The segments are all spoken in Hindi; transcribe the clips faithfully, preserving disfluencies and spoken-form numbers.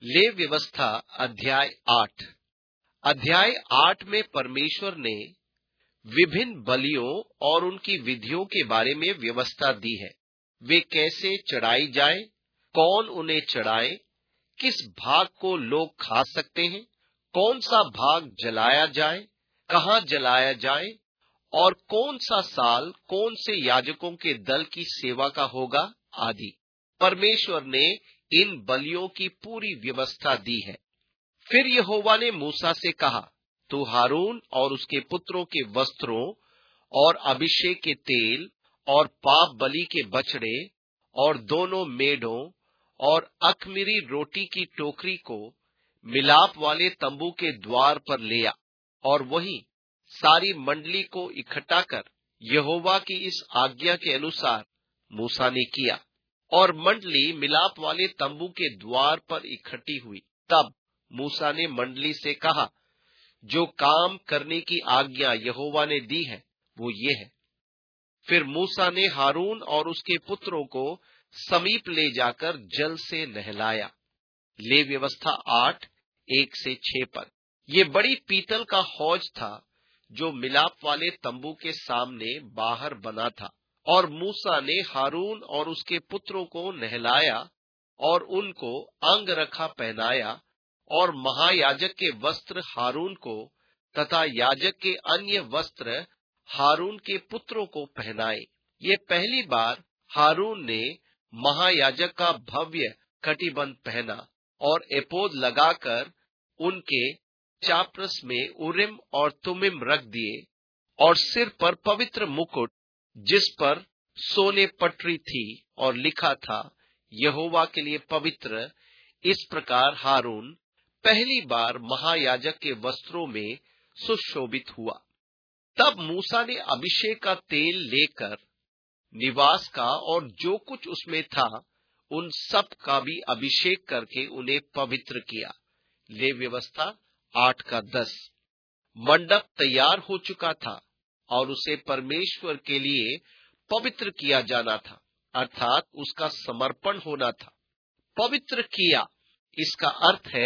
ले व्यवस्था अध्याय आठ। अध्याय आठ में परमेश्वर ने विभिन्न बलियों और उनकी विधियों के बारे में व्यवस्था दी है। वे कैसे चढ़ाई जाए, कौन उन्हें चढ़ाए, किस भाग को लोग खा सकते हैं, कौन सा भाग जलाया जाए, कहाँ जलाया जाए और कौन सा साल कौन से याजकों के दल की सेवा का होगा आदि। परमेश्वर ने इन बलियों की पूरी व्यवस्था दी है। फिर यहोवा ने मूसा से कहा, तू हारून और उसके पुत्रों के वस्त्रों और अभिषेक के तेल और पाप बलि के बछड़े और दोनों मेढ़ों और अख़मीरी रोटी की टोकरी को मिलाप वाले तंबू के द्वार पर ले आ और वहीं सारी मंडली को इकट्ठा कर। यहोवा की इस आज्ञा के अनुसार मूसा ने किया और मंडली मिलाप वाले तंबू के द्वार पर इकट्ठी हुई। तब मूसा ने मंडली से कहा, जो काम करने की आज्ञा यहोवा ने दी है वो ये है। फिर मूसा ने हारून और उसके पुत्रों को समीप ले जाकर जल से नहलाया। ले व्यवस्था आठ एक से छह पद। ये बड़ी पीतल का हौज था जो मिलाप वाले तंबू के सामने बाहर बना था। और मूसा ने हारून और उसके पुत्रों को नहलाया और उनको अंगरखा पहनाया और महायाजक के वस्त्र हारून को तथा याजक के अन्य वस्त्र हारून के पुत्रों को पहनाए। ये पहली बार हारून ने महायाजक का भव्य कटिबंध पहना और एपोद लगाकर उनके चापरस में उरिम और तुमिम रख दिए और सिर पर पवित्र मुकुट जिस पर सोने पटरी थी और लिखा था यहोवा के लिए पवित्र। इस प्रकार हारून पहली बार महायाजक के वस्त्रों में सुशोभित हुआ। तब मूसा ने अभिषेक का तेल लेकर निवास का और जो कुछ उसमें था उन सब का भी अभिषेक करके उन्हें पवित्र किया। ले व्यवस्था आठ का दस। मंडप तैयार हो चुका था और उसे परमेश्वर के लिए पवित्र किया जाना था, अर्थात उसका समर्पण होना था। पवित्र किया, इसका अर्थ है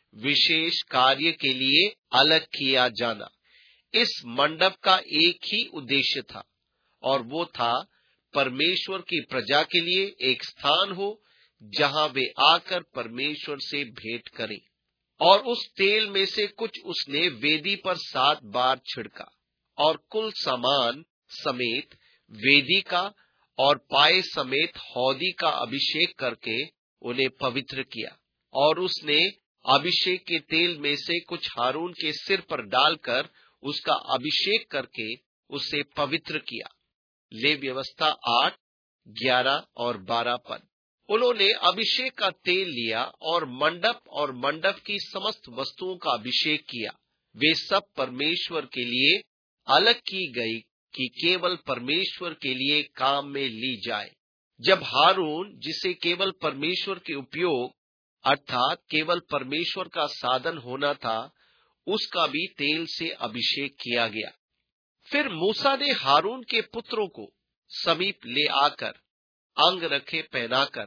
विशेष कार्य के लिए अलग किया जाना। इस मंडप का एक ही उद्देश्य था और वो था परमेश्वर की प्रजा के लिए एक स्थान हो जहां वे आकर परमेश्वर से भेंट करें। और उस तेल में से कुछ उसने वेदी पर सात बार छिड़का और कुल सामान समेत वेदी का और पाए समेत हौदी का अभिषेक करके उन्हें पवित्र किया। और उसने अभिषेक के तेल में से कुछ हारून के सिर पर डालकर उसका अभिषेक करके उसे पवित्र किया। ले व्यवस्था आठ ग्यारह और बारह पद। उन्होंने अभिषेक का तेल लिया और मंडप और मंडप की समस्त वस्तुओं का अभिषेक किया। वे सब परमेश्वर के लिए अलग की गई कि केवल परमेश्वर के लिए काम में ली जाए। जब हारून, जिसे केवल परमेश्वर के उपयोग अर्थात केवल परमेश्वर का साधन होना था, उसका भी तेल से अभिषेक किया गया। फिर मूसा ने हारून के पुत्रों को समीप ले आकर अंगरखे पहनाकर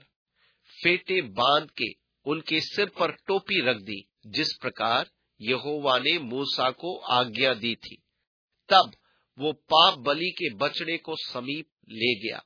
फेटे बांध के उनके सिर पर टोपी रख दी, जिस प्रकार यहोवा ने मूसा को आज्ञा दी थी। तब वो पाप बलि के बछड़े को समीप ले गया।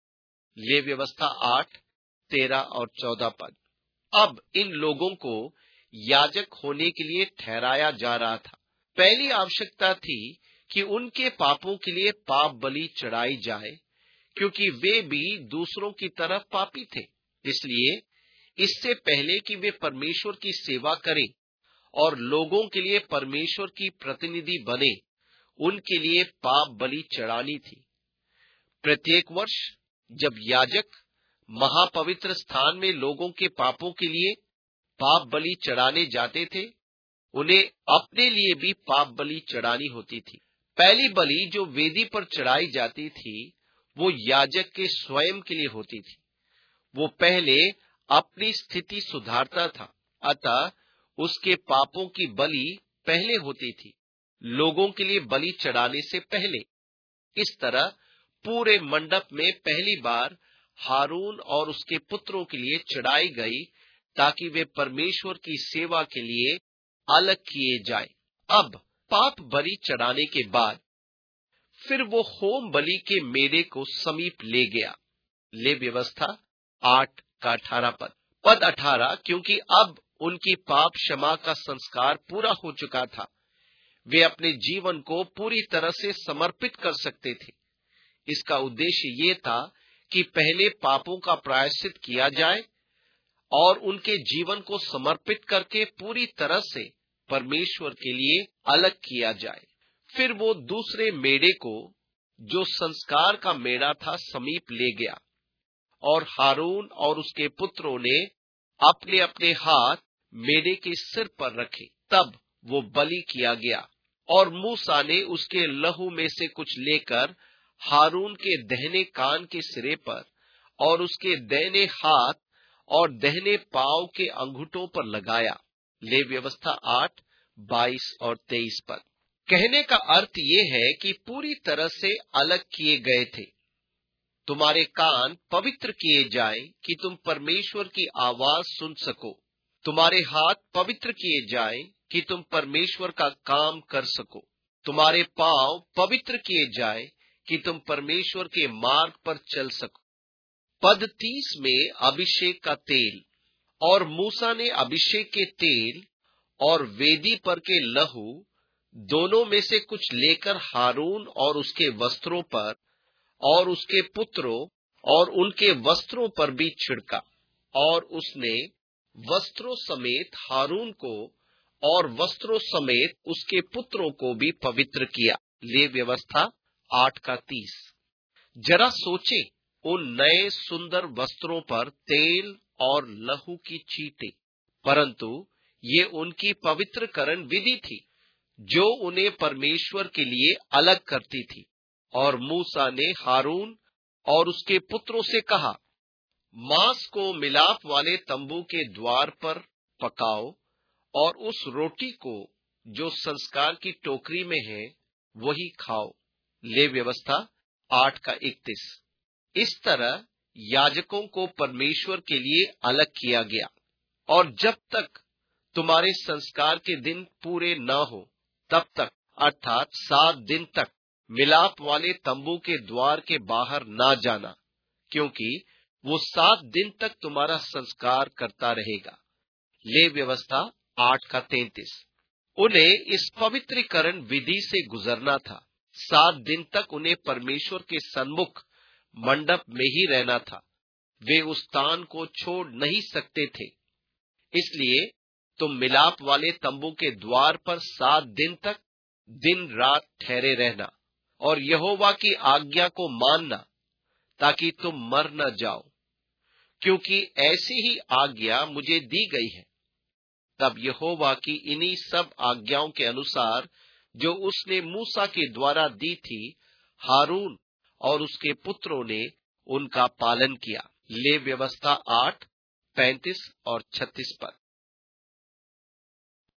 ले व्यवस्था आठ तेरह और चौदह पद। अब इन लोगों को याजक होने के लिए ठहराया जा रहा था। पहली आवश्यकता थी कि उनके पापों के लिए पाप बलि चढ़ाई जाए, क्योंकि वे भी दूसरों की तरह पापी थे। इसलिए इससे पहले कि वे परमेश्वर की सेवा करें और लोगों के लिए परमेश्वर की प्रतिनिधि बने, उनके लिए पाप बलि चढ़ानी थी। प्रत्येक वर्ष जब याजक महापवित्र स्थान में लोगों के पापों के लिए पाप बलि चढ़ाने जाते थे, उन्हें अपने लिए भी पाप बलि चढ़ानी होती थी। पहली बलि जो वेदी पर चढ़ाई जाती थी वो याजक के स्वयं के लिए होती थी। वो पहले अपनी स्थिति सुधारता था, अतः उसके पापों की बलि पहले होती थी, लोगों के लिए बलि चढ़ाने से पहले। इस तरह पूरे मंडप में पहली बार हारून और उसके पुत्रों के लिए चढ़ाई गई ताकि वे परमेश्वर की सेवा के लिए अलग किए जाएं। अब पाप बलि चढ़ाने के बाद फिर वो होम बलि के मेढ़े को समीप ले गया। ले व्यवस्था आठ का अठारह पद पद अठारह क्योंकि अब उनकी पाप क्षमा का संस्कार पूरा हो चुका था, वे अपने जीवन को पूरी तरह से समर्पित कर सकते थे। इसका उद्देश्य ये था कि पहले पापों का प्रायश्चित किया जाए और उनके जीवन को समर्पित करके पूरी तरह से परमेश्वर के लिए अलग किया जाए। फिर वो दूसरे मेढ़े को, जो संस्कार का मेढ़ा था, समीप ले गया और हारून और उसके पुत्रों ने अपने अपने हाथ मेढ़े के सिर पर रखे। तब वो बलि किया गया और मूसा ने उसके लहू में से कुछ लेकर हारून के दाहिने कान के सिरे पर और उसके दाहिने हाथ और दाहिने पांव के अंगूठों पर लगाया। ले व्यवस्था आठ बाईस और तेईस पद। कहने का अर्थ ये है कि पूरी तरह से अलग किए गए थे। तुम्हारे कान पवित्र किए जाएं कि तुम परमेश्वर की आवाज सुन सको। तुम्हारे हाथ पवित्र किए जाएं कि तुम परमेश्वर का काम कर सको। तुम्हारे पांव पवित्र किए जाएं कि तुम परमेश्वर के मार्ग पर चल सको। पद तीस में अभिषेक का तेल। और मूसा ने अभिषेक के तेल और वेदी पर के लहू दोनों में से कुछ लेकर हारून और उसके वस्त्रों पर और उसके पुत्रों और उनके वस्त्रों पर भी छिड़का। और उसने वस्त्रों समेत हारून को और वस्त्रों समेत उसके पुत्रों को भी पवित्र किया। ले व्यवस्था आठ का तीस। जरा सोचे, उन नए सुंदर वस्त्रों पर तेल और लहू की छींटे, परंतु ये उनकी पवित्रकरण विधि थी जो उन्हें परमेश्वर के लिए अलग करती थी। और मूसा ने हारून और उसके पुत्रों से कहा, मांस को मिलाप वाले तंबू के द्वार पर पकाओ और उस रोटी को जो संस्कार की टोकरी में है वही खाओ। ले व्यवस्था आठ का इकतीस। इस तरह याजकों को परमेश्वर के लिए अलग किया गया और जब तक तुम्हारे संस्कार के दिन पूरे न हो तब तक, अर्थात सात दिन तक मिलाप वाले तंबू के द्वार के बाहर ना जाना, क्योंकि वो सात दिन तक तुम्हारा संस्कार करता रहेगा। ले व्यवस्था आठ का तैंतीस। उन्हें इस पवित्रीकरण विधि से गुजरना था। सात दिन तक उन्हें परमेश्वर के सन्मुख मंडप में ही रहना था। वे उस स्थान को छोड़ नहीं सकते थे। इसलिए तुम मिलाप वाले तंबू के द्वार पर सात दिन तक दिन रात ठहरे रहना और यहोवा की आज्ञा को मानना, ताकि तुम मर न जाओ, क्योंकि ऐसी ही आज्ञा मुझे दी गई है। तब यहोवा की इन्हीं सब आज्ञाओं के अनुसार जो उसने मूसा के द्वारा दी थी, हारून और उसके पुत्रों ने उनका पालन किया। ले व्यवस्था आठ पैंतीस और छत्तीस पद।